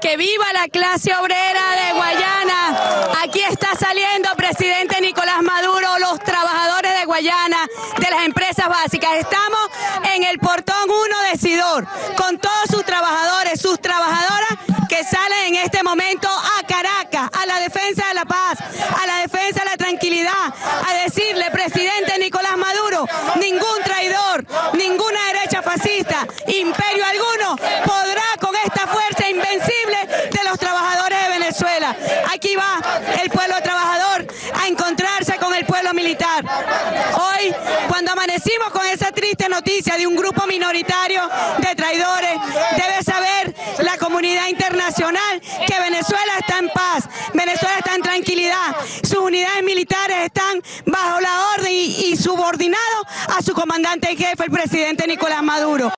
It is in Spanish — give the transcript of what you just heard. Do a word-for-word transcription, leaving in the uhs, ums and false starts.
que viva la clase obrera de Guayana. Aquí está saliendo, presidente Nicolás Maduro, los trabajadores de Guayana, de las empresas básicas. Estamos en el portón uno de Sidor, con todos sus trabajadores, sus trabajadoras que salen en este momento a Caracas, a la defensa de la paz, a la defensa de la tranquilidad, a decirle, presidente Nicolás Maduro, ningún traidor, ninguna derecha fascista, imperio alguno podrá con esta fuerza invencible de los trabajadores de Venezuela. Aquí va el pueblo trabajador a encontrarse con el pueblo militar. Hoy, cuando amanecimos con esa triste noticia de un grupo minoritario de traidores, debe saber la comunidad internacional que Venezuela está en paz, Venezuela está en tranquilidad, sus unidades militares están bajo la orden y, y subordinados a su comandante en jefe, el presidente Nicolás Maduro.